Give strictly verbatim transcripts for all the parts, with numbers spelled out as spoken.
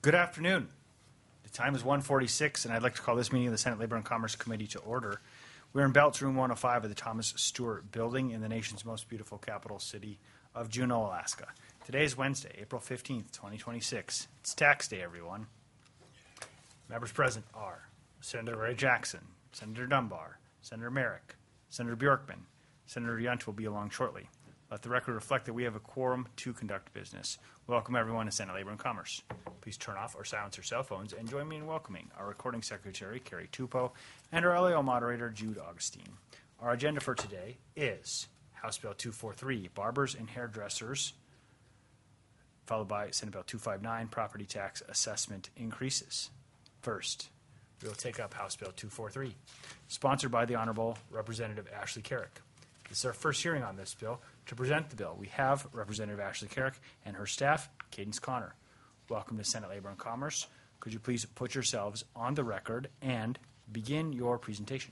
Good afternoon. The time is one forty-six, and I'd like to call this meeting of the Senate Labor and Commerce Committee to order. We're in Belts Room one oh five of the Thomas Stewart Building in the nation's most beautiful capital city of Juneau, Alaska. Today is Wednesday, April fifteenth, twenty twenty-six. It's tax day, everyone. Members present are Senator Ray Jackson, Senator Dunbar, Senator Merrick, Senator Bjorkman. Senator Yunt will be along shortly. Let the record reflect that we have a quorum to conduct business. Welcome, everyone, to Senate Labor and Commerce. Please turn off or silence your cell phones and join me in welcoming our recording secretary, Carrie Tupou, and our L A O moderator, Jude Augustine. Our agenda for today is House Bill two forty-three, Barbers and Hairdressers, followed by Senate Bill two fifty-nine, Property Tax Assessment Increases. First, we will take up House Bill two forty-three, sponsored by the Honorable Representative Ashley Carrick. This is our first hearing on this bill. To present the bill, we have Representative Ashley Carrick and her staff, Cadence Connor. Welcome to Senate Labor and Commerce. Could you please put yourselves on the record and begin your presentation?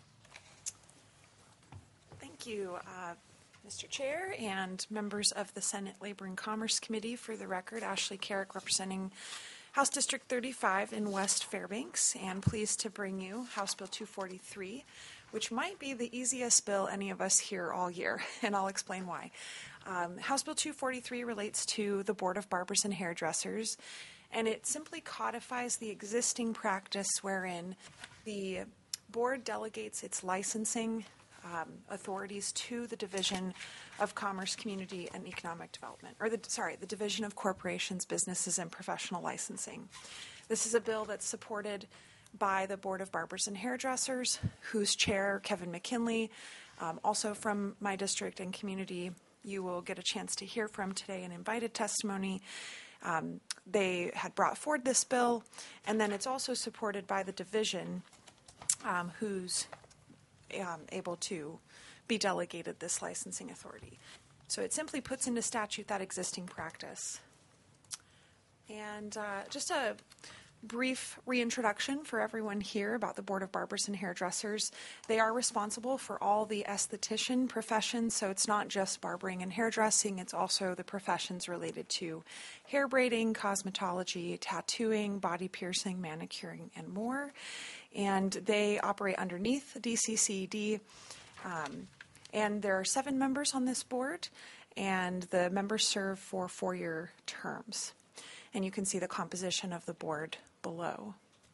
Thank you, uh, Mister Chair and members of the Senate Labor and Commerce Committee. For the record, Ashley Carrick representing House District thirty-five in West Fairbanks, and pleased to bring you House Bill two forty-three, which might be the easiest bill any of us hear all year, and I'll explain why. Um, House Bill two forty-three relates to the Board of Barbers and Hairdressers, and it simply codifies the existing practice wherein the board delegates its licensing um, authorities to the Division of Commerce, Community, and Economic Development, or the, sorry, the Division of Corporations, Businesses, and Professional Licensing. This is a bill that's supported by the Board of Barbers and Hairdressers, whose chair, Kevin McKinley, um, also from my district and community, you will get a chance to hear from today in invited testimony. Um, they had brought forward this bill, and then it's also supported by the division, um, who's um, able to be delegated this licensing authority. So it simply puts into statute that existing practice. And uh, just a brief reintroduction for everyone here about the Board of Barbers and Hairdressers. They are responsible for all the esthetician professions, so it's not just barbering and hairdressing, it's also the professions related to hair braiding, cosmetology, tattooing, body piercing, manicuring, and more. And they operate underneath D C C E D, um, and there are seven members on this board, and the members serve for four-year terms. And you can see the composition of the board below.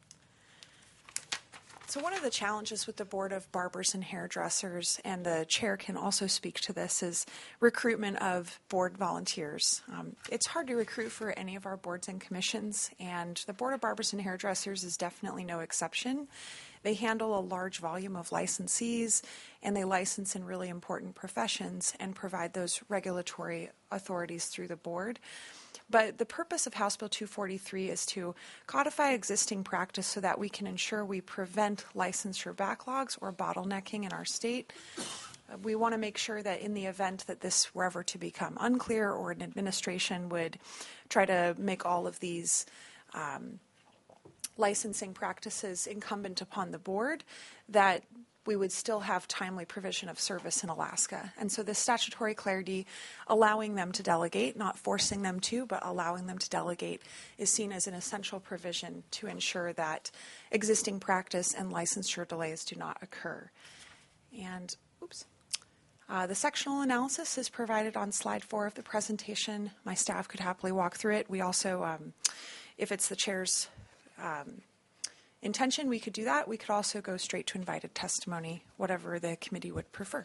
So one of the challenges with the Board of Barbers and Hairdressers, and the chair can also speak to this, is recruitment of board volunteers. Um, it's hard to recruit for any of our boards and commissions, and the Board of Barbers and Hairdressers is definitely no exception. They handle a large volume of licensees, and they license in really important professions and provide those regulatory authorities through the board. But the purpose of House Bill two forty-three is to codify existing practice so that we can ensure we prevent licensure backlogs or bottlenecking in our state. Uh, we want to make sure that in the event that this were ever to become unclear, or an administration would try to make all of these um, licensing practices incumbent upon the board, that we would still have timely provision of service in Alaska. And so this statutory clarity, allowing them to delegate, not forcing them to, but allowing them to delegate, is seen as an essential provision to ensure that existing practice and licensure delays do not occur. And, oops. Uh, the sectional analysis is provided on slide four of the presentation. My staff could happily walk through it. We also, um, if it's the chair's um, intention, we could do that. We could also go straight to invited testimony, whatever the committee would prefer.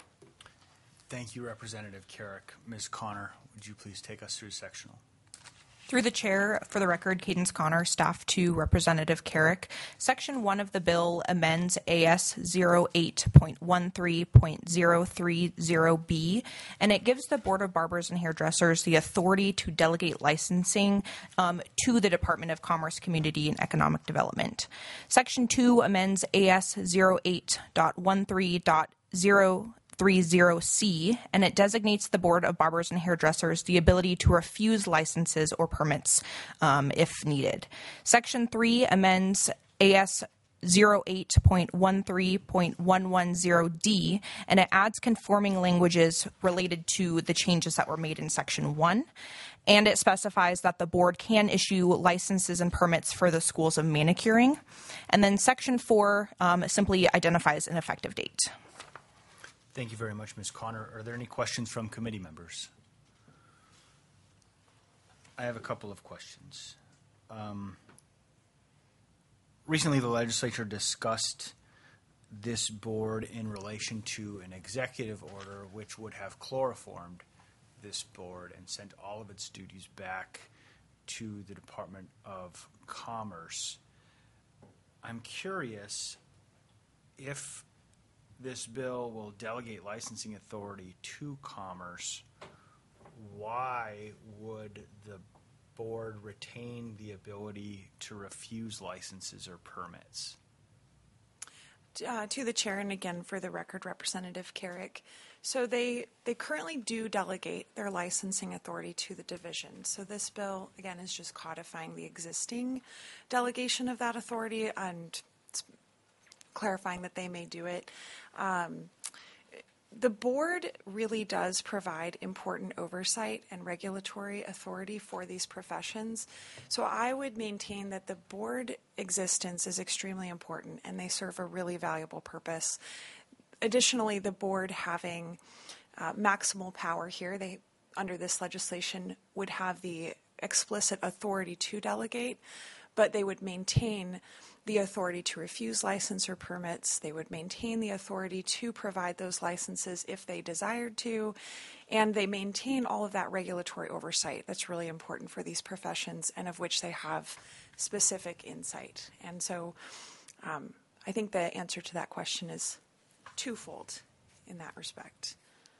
Thank you, Representative Carrick. Miz Connor, would you please take us through sectional? Through the chair, for the record, Cadence Connor, staff to Representative Carrick. Section one of the bill amends A S zero eight point one three point zero three zero B, and it gives the Board of Barbers and Hairdressers the authority to delegate licensing um, to the Department of Commerce, Community, and Economic Development. Section two amends A S zero eight point one three point zero three zero C, and it designates the Board of Barbers and Hairdressers the ability to refuse licenses or permits um, if needed. Section three amends A S zero eight point one three point one one zero D, and it adds conforming languages related to the changes that were made in Section one. And it specifies that the board can issue licenses and permits for the schools of manicuring. And then Section four um, simply identifies an effective date. Thank you very much, Miz Connor. Are there any questions from committee members? I have a couple of questions. Um, recently, the legislature discussed this board in relation to an executive order which would have chloroformed this board and sent all of its duties back to the Department of Commerce. I'm curious if this bill will delegate licensing authority to Commerce. Why would the board retain the ability to refuse licenses or permits? Uh, to the chair, and again, for the record, Representative Carrick. So they, they currently do delegate their licensing authority to the division. So this bill, again, is just codifying the existing delegation of that authority and clarifying that they may do it. Um, The board really does provide important oversight and regulatory authority for these professions. So I would maintain that the board existence is extremely important and they serve a really valuable purpose. Additionally, the board having uh, maximal power here, they under this legislation would have the explicit authority to delegate, but they would maintain the authority to refuse license or permits. They would maintain the authority to provide those licenses if they desired to, and they maintain all of that regulatory oversight that's really important for these professions and of which they have specific insight. And so um, I think the answer to that question is twofold in that respect.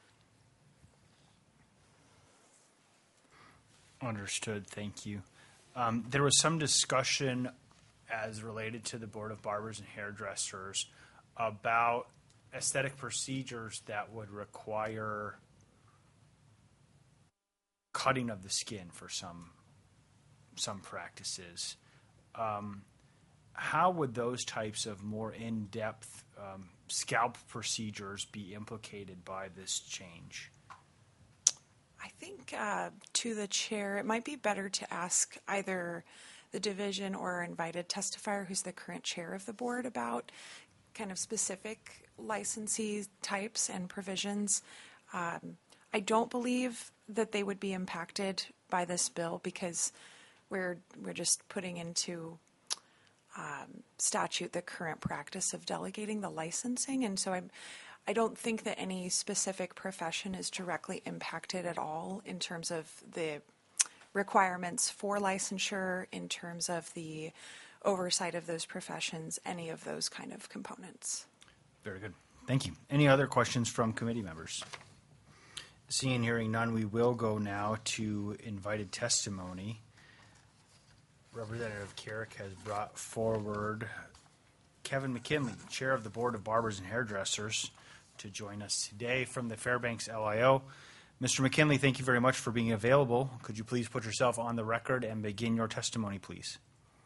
Understood. Thank you. Um, there was some discussion as related to the Board of Barbers and Hairdressers about aesthetic procedures that would require cutting of the skin for some some practices. Um, how would those types of more in-depth um, scalp procedures be implicated by this change? I think uh, to the chair, it might be better to ask either the division or invited testifier who's the current chair of the board about kind of specific licensee types and provisions. Um, I don't believe that they would be impacted by this bill because we're we're just putting into um, statute the current practice of delegating the licensing, and so I'm. I don't think that any specific profession is directly impacted at all in terms of the requirements for licensure, in terms of the oversight of those professions, any of those kind of components. Very good. Thank you. Any other questions from committee members? Seeing and hearing none, we will go now to invited testimony. Representative Carrick has brought forward Kevin McKinley, Chair of the Board of Barbers and Hairdressers, to join us today from the Fairbanks L I O. Mister McKinley, thank you very much for being available. Could you please put yourself on the record and begin your testimony, please?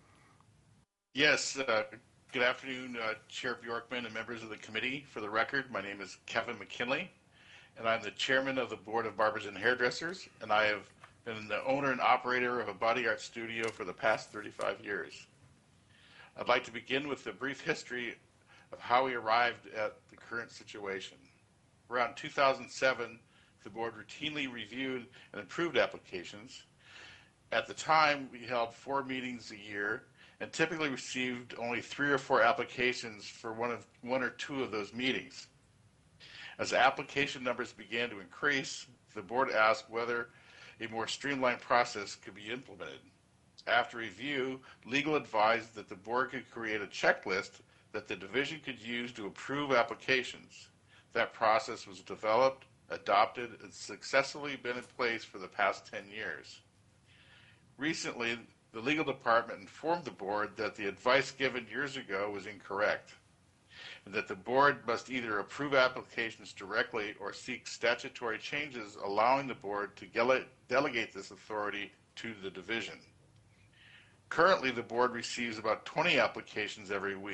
Yes. Uh, good afternoon, uh, Chair Bjorkman and members of the committee. For the record, my name is Kevin McKinley, and I'm the chairman of the Board of Barbers and Hairdressers, and I have been the owner and operator of a body art studio for the past thirty-five years. I'd like to begin with a brief history of how we arrived at the current situation. Around two thousand seven, the board routinely reviewed and approved applications. At the time, we held four meetings a year and typically received only three or four applications for one of one or two of those meetings. As application numbers began to increase, the board asked whether a more streamlined process could be implemented. After review, legal advised that the board could create a checklist that the division could use to approve applications. That process was developed, adopted, and successfully been in place for the past ten years. Recently, the legal department informed the board that the advice given years ago was incorrect, and that the board must either approve applications directly or seek statutory changes allowing the board to dele- delegate this authority to the division. Currently, the board receives about twenty applications every week,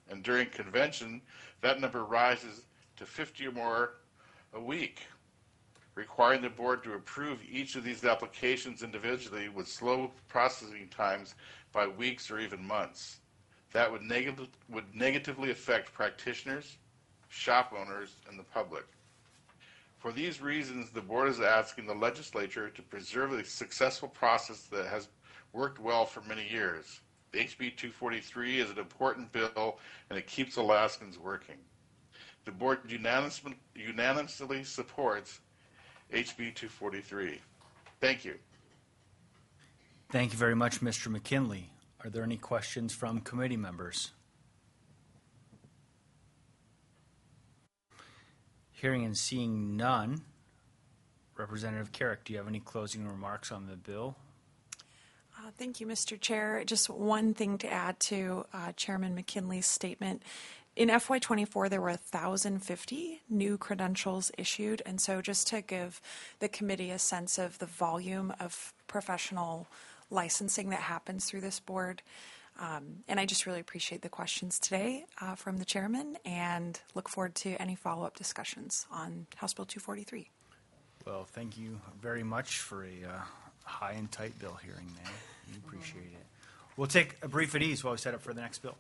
and during convention, that number rises to fifty or more a week. Requiring the board to approve each of these applications individually would slow processing times by weeks or even months. That would, neg- would negatively affect practitioners, shop owners, and the public. For these reasons, the board is asking the legislature to preserve a successful process that has worked well for many years. H B two forty-three is an important bill, and it keeps Alaskans working. The board unanimously, unanimously supports H B two forty-three. Thank you. Thank you very much, Mister McKinley. Are there any questions from committee members? Hearing and seeing none, Representative Carrick, do you have any closing remarks on the bill? Uh, Thank you, Mister Chair. Just one thing to add to uh, Chairman McKinley's statement. In F Y twenty-four, there were one thousand fifty new credentials issued, and so just to give the committee a sense of the volume of professional licensing that happens through this board. Um, and I just really appreciate the questions today uh, from the chairman and look forward to any follow-up discussions on House Bill two forty-three. Well, thank you very much for a uh, high and tight bill hearing there. We appreciate it. We'll take a brief at ease while we set up for the next bill.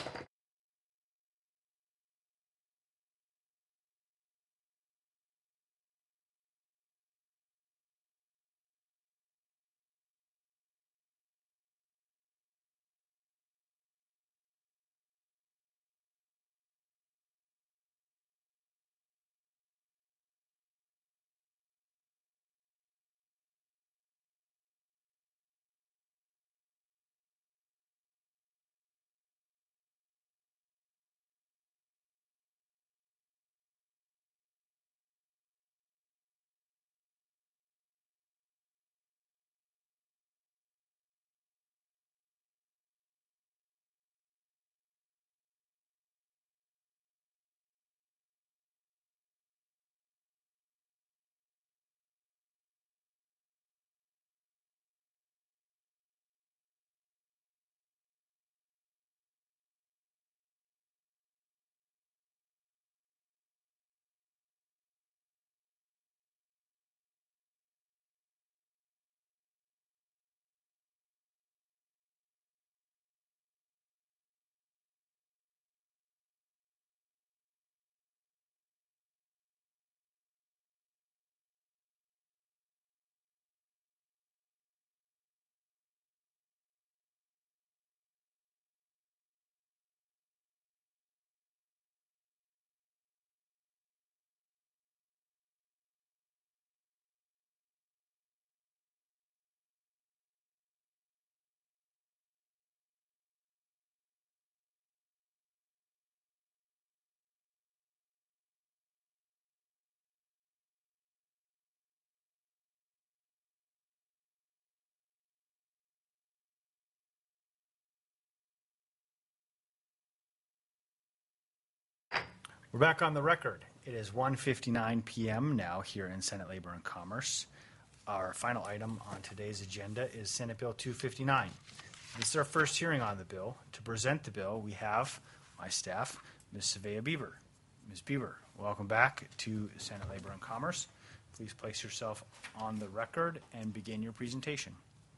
We're back on the record. It is one fifty-nine p.m. now here in Senate Labor and Commerce. Our final item on today's agenda is Senate Bill two fifty-nine. This is our first hearing on the bill. To present the bill, we have my staff, Miz Savea Bieber. Miz Bieber, welcome back to Senate Labor and Commerce. Please place yourself on the record and begin your presentation.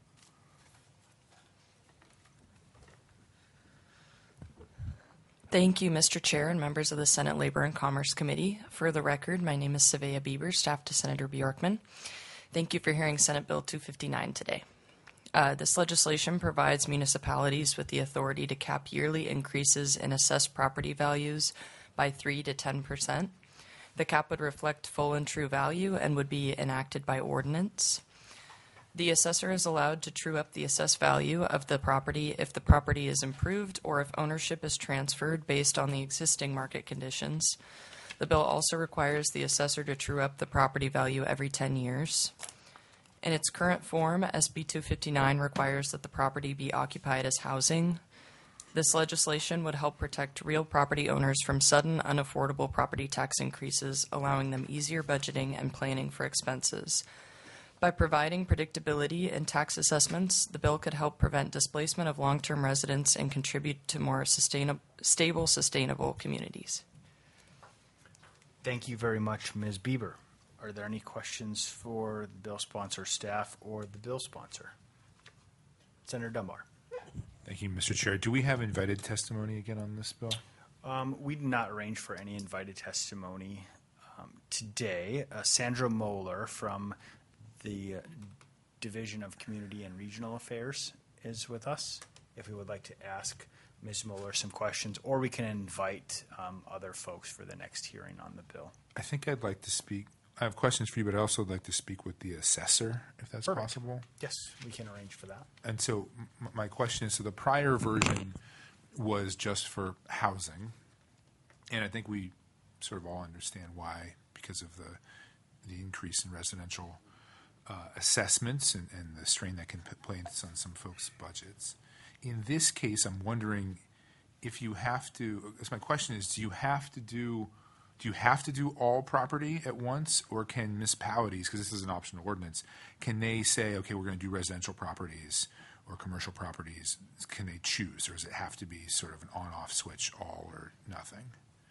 Thank you, Mister Chair and members of the Senate Labor and Commerce Committee. For the record, my name is Savea Bieber, staff to Senator Bjorkman. Thank you for hearing Senate Bill two fifty-nine today. Uh, this legislation provides municipalities with the authority to cap yearly increases in assessed property values by three to ten percent. The cap would reflect full and true value and would be enacted by ordinance. The assessor is allowed to true up the assessed value of the property if the property is improved or if ownership is transferred based on the existing market conditions. The bill also requires the assessor to true up the property value every ten years. In its current form, S B two fifty-nine requires that the property be occupied as housing. This legislation would help protect real property owners from sudden, unaffordable property tax increases, allowing them easier budgeting and planning for expenses. By providing predictability in tax assessments, the bill could help prevent displacement of long-term residents and contribute to more sustainable, stable, sustainable communities. Thank you very much, Miz Bieber. Are there any questions for the bill sponsor staff or the bill sponsor? Senator Dunbar. Thank you, Mister Chair. Do we have invited testimony again on this bill? Um, we did not arrange for any invited testimony um, today. Uh, Sandra Moeller from the uh, Division of Community and Regional Affairs is with us. If we would like to ask Miz Moeller some questions, or we can invite um, other folks for the next hearing on the bill. I think I'd like to speak. I have questions for you, but I'd also like to speak with the assessor, if that's Perfect. possible. Yes, we can arrange for that. And so m- my question is, so the prior version was just for housing, and I think we sort of all understand why, because of the the increase in residential uh, assessments and, and the strain that can p- place on some folks' budgets. In this case, I'm wondering if you have to, because my question is, do you have to do, do you have to do all property at once, or can municipalities, because this is an optional ordinance, can they say, okay, we're going to do residential properties or commercial properties? Can they choose, or does it have to be sort of an on-off switch, all or nothing?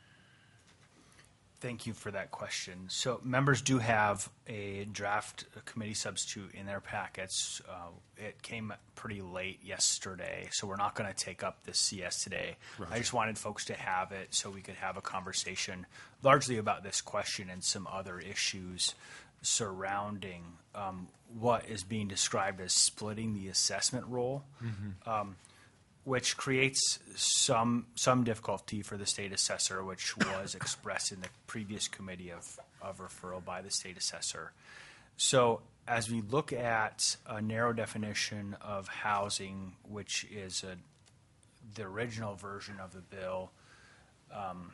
Thank you for that question. So members do have a draft committee substitute in their packets. Uh, it came pretty late yesterday, so we're not going to take up this C S today. Roger. I just wanted folks to have it so we could have a conversation largely about this question and some other issues surrounding um, what is being described as splitting the assessment role. Mm-hmm. Um, which creates some some difficulty for the state assessor, which was expressed in the previous committee of, of referral by the state assessor. So as we look at a narrow definition of housing, which is a, the original version of the bill, um,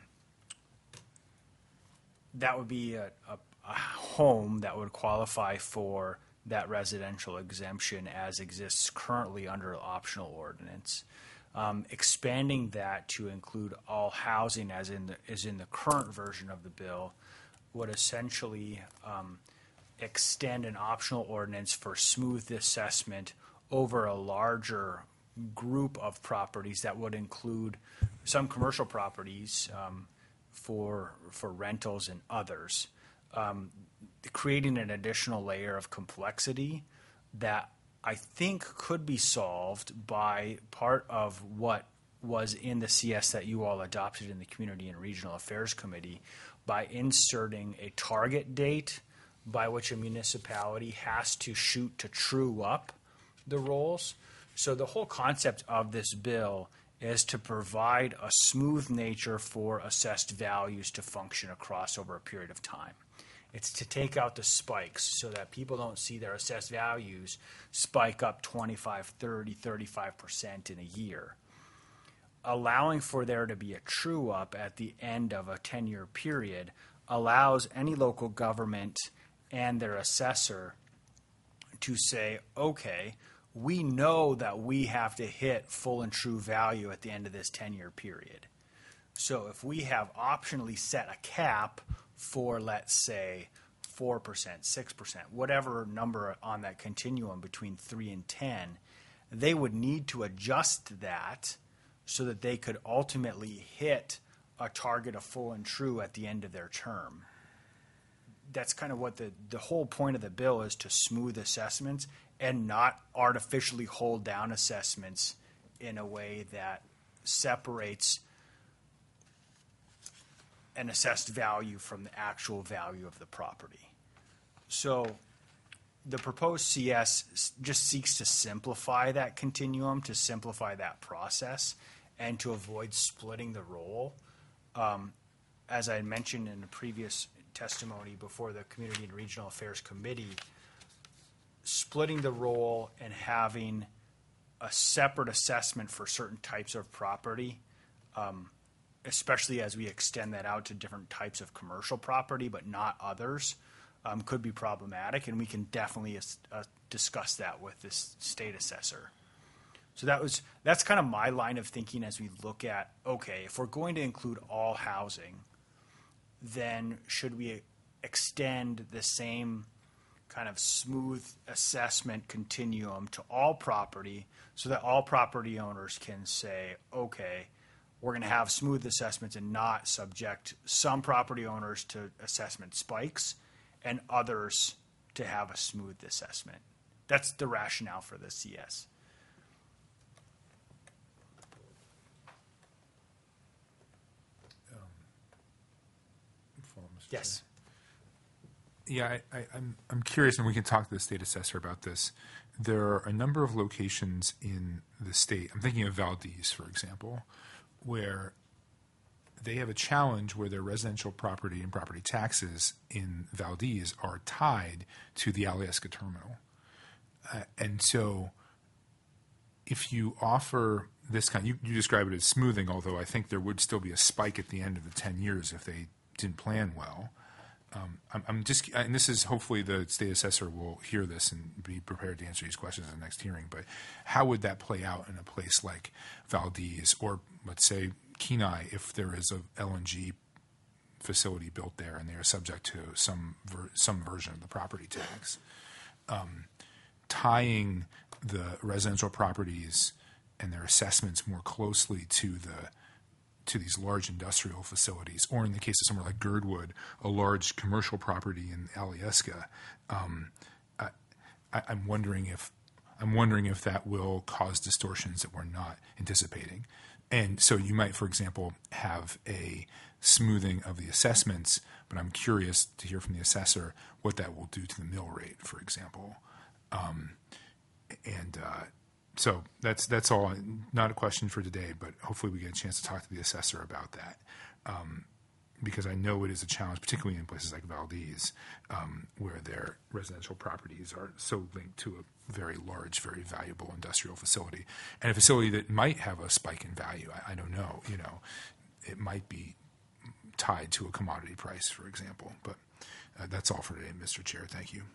that would be a, a, a home that would qualify for that residential exemption as exists currently under optional ordinance. Um, expanding that to include all housing as in the, is in the current version of the bill would essentially um, extend an optional ordinance for smooth assessment over a larger group of properties that would include some commercial properties um, for for rentals and others, um, creating an additional layer of complexity that I think could be solved by part of what was in the C S that you all adopted in the Community and Regional Affairs Committee by inserting a target date by which a municipality has to shoot to true up the rolls. So the whole concept of this bill is to provide a smooth nature for assessed values to function across over a period of time. It's to take out the spikes so that people don't see their assessed values spike up twenty-five, thirty, thirty-five percent in a year. Allowing for there to be a true up at the end of a ten-year period allows any local government and their assessor to say, okay, we know that we have to hit full and true value at the end of this ten-year period. So if we have optionally set a cap for, let's say, four percent, six percent, whatever number on that continuum between three and ten, they would need to adjust that so that they could ultimately hit a target of full and true at the end of their term. That's kind of what the, the whole point of the bill is, to smooth assessments and not artificially hold down assessments in a way that separates an assessed value from the actual value of the property. So the proposed C S just seeks to simplify that continuum, to simplify that process, and to avoid splitting the role. Um, as I mentioned in the previous testimony before the Community and Regional Affairs Committee, splitting the role and having a separate assessment for certain types of property, um, especially as we extend that out to different types of commercial property but not others, um, could be problematic, and we can definitely uh, discuss that with this state assessor. So that was that's kind of my line of thinking as we look at, okay, if we're going to include all housing, then should we extend the same kind of smooth assessment continuum to all property so that all property owners can say, okay, we're going to have smooth assessments and not subject some property owners to assessment spikes and others to have a smooth assessment. That's the rationale for the C S. Yes. Yeah, I, I, I'm I'm curious, and we can talk to the state assessor about this. There are a number of locations in the state. I'm thinking of Valdez, for example, where they have a challenge where their residential property and property taxes in Valdez are tied to the Alyeska terminal, uh, and so if you offer this kind, you, you describe it as smoothing, although I think there would still be a spike at the end of the ten years if they didn't plan well. Um, I'm, I'm just, and this is hopefully the state assessor will hear this and be prepared to answer these questions in the next hearing. But how would that play out in a place like Valdez, or let's say Kenai, if there is a L N G facility built there and they are subject to some ver- some version of the property tax, um, tying the residential properties and their assessments more closely to the to these large industrial facilities, or in the case of somewhere like Girdwood, a large commercial property in Alyeska. Um, I, I, I'm wondering if I'm wondering if that will cause distortions that we're not anticipating. And so you might, for example, have a smoothing of the assessments, but I'm curious to hear from the assessor what that will do to the mill rate, for example. Um, and uh, So that's that's all. Not a question for today, but hopefully we get a chance to talk to the assessor about that, um, because I know it is a challenge, particularly in places like Valdez, um, where their residential properties are so linked to a very large, very valuable industrial facility, and a facility that might have a spike in value. I, I don't know. You know, it might be tied to a commodity price, for example. But uh, that's all for today, Mister Chair. Thank you.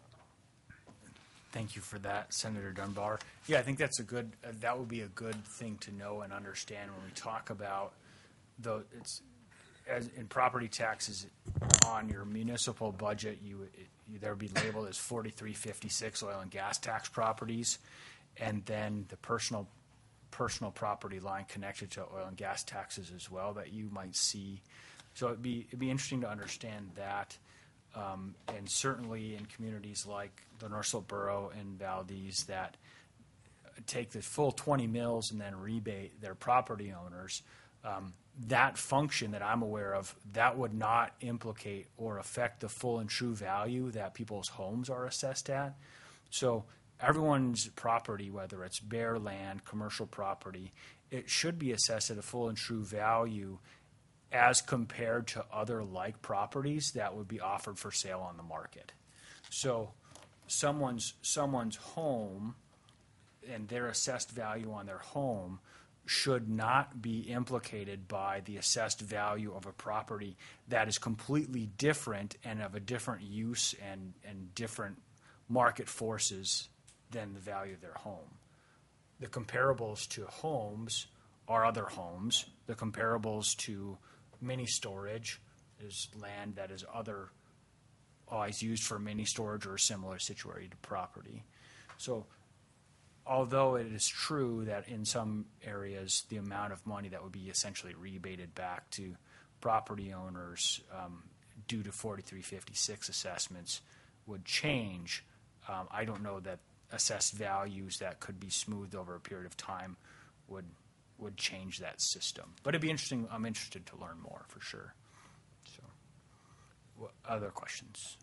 Thank you for that, Senator Dunbar. Yeah, I think that's a good, uh, that would be a good thing to know and understand when we talk about the, it's, as in property taxes on your municipal budget, you, it, you there would be labeled as forty-three fifty-six oil and gas tax properties, and then the personal, personal property line connected to oil and gas taxes as well that you might see. So it'd be, it'd be interesting to understand that. Um, and certainly in communities like the North Slope Borough and Valdez that take the full twenty mills and then rebate their property owners, um, that function that I'm aware of, that would not implicate or affect the full and true value that people's homes are assessed at. So everyone's property, whether it's bare land, commercial property, it should be assessed at a full and true value as compared to other like properties that would be offered for sale on the market. So someone's someone's home and their assessed value on their home should not be implicated by the assessed value of a property that is completely different and of a different use and, and different market forces than the value of their home. The comparables to homes are other homes. The comparables to mini storage is land that is other always used for mini storage or similar situated property. So although it is true that in some areas the amount of money that would be essentially rebated back to property owners um, due to forty-three fifty-six assessments would change, um, I don't know that assessed values that could be smoothed over a period of time would would change that system. But it'd be interesting. I'm interested to learn more for sure. So, what other questions?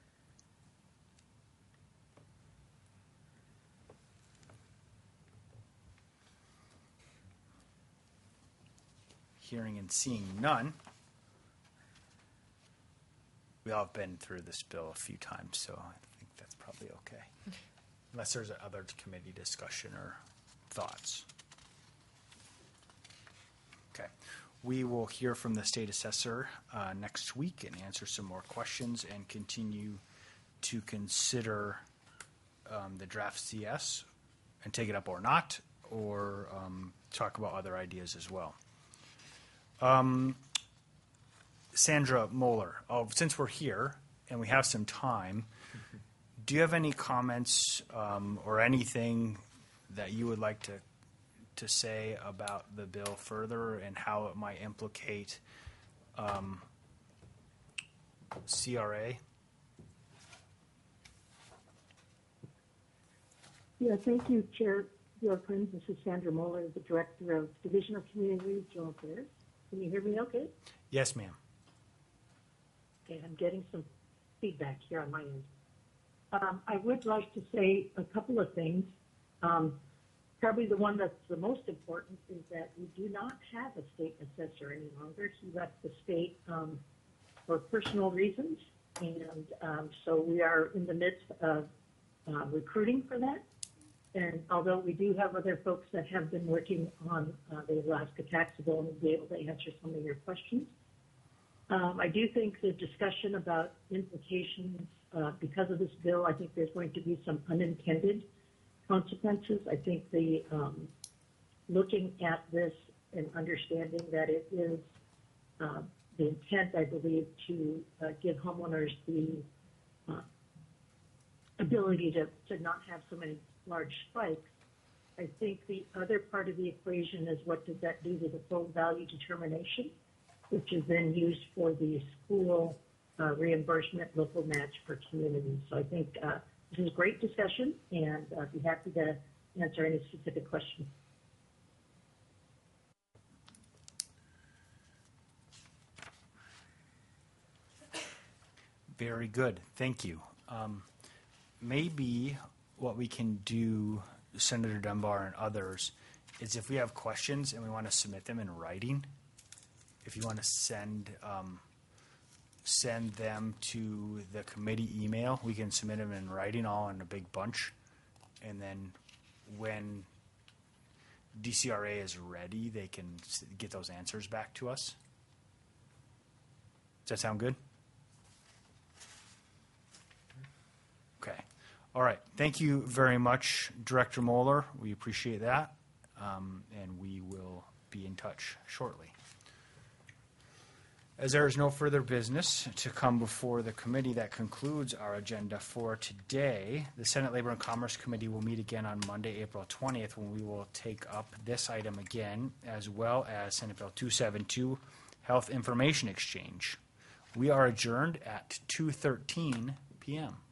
Hearing and seeing none. We all have been through this bill a few times, so I think that's probably okay. Unless there's other committee discussion or thoughts. Okay. We will hear from the state assessor uh, next week and answer some more questions and continue to consider um, the draft C S and take it up or not, or um, talk about other ideas as well. Um, Sandra Moeller, oh, since we're here and we have some time, do you have any comments um, or anything that you would like to to say about the bill further and how it might implicate um, C R A? Yeah, thank you, Chair Bjorklund. This is Sandra Moeller, the Director of Division of Community Regional Affairs. Can you hear me okay? Yes, ma'am. Okay, I'm getting some feedback here on my end. Um, I would like to say a couple of things. Um, probably the one that's the most important is that we do not have a state assessor any longer. He left the state um, for personal reasons, and um, so we are in the midst of uh, recruiting for that. And although we do have other folks that have been working on uh, the Alaska taxable and will be able to answer some of your questions, um, I do think the discussion about implications uh, because of this bill, I think there's going to be some unintended consequences. I think the um, looking at this and understanding that it is uh, the intent, I believe, to uh, give homeowners the uh, ability to, to not have so many large spikes. I think the other part of the equation is what does that do to the full value determination, which is then used for the school uh, reimbursement local match for communities. So I think uh, this is a great discussion, and I'd uh, be happy to answer any specific questions. Very good. Thank you. Um, maybe what we can do, Senator Dunbar and others, is if we have questions and we want to submit them in writing, if you want to send um, send them to the committee email, we can submit them in writing all in a big bunch. And then when D C R A is ready, they can s- get those answers back to us. Does that sound good? Okay. All right. Thank you very much, Director Moeller. We appreciate that. Um, and we will be in touch shortly. As there is no further business to come before the committee, that concludes our agenda for today. The Senate Labor and Commerce Committee will meet again on Monday, April twentieth, when we will take up this item again, as well as Senate Bill two seventy-two, Health Information Exchange. We are adjourned at two thirteen p m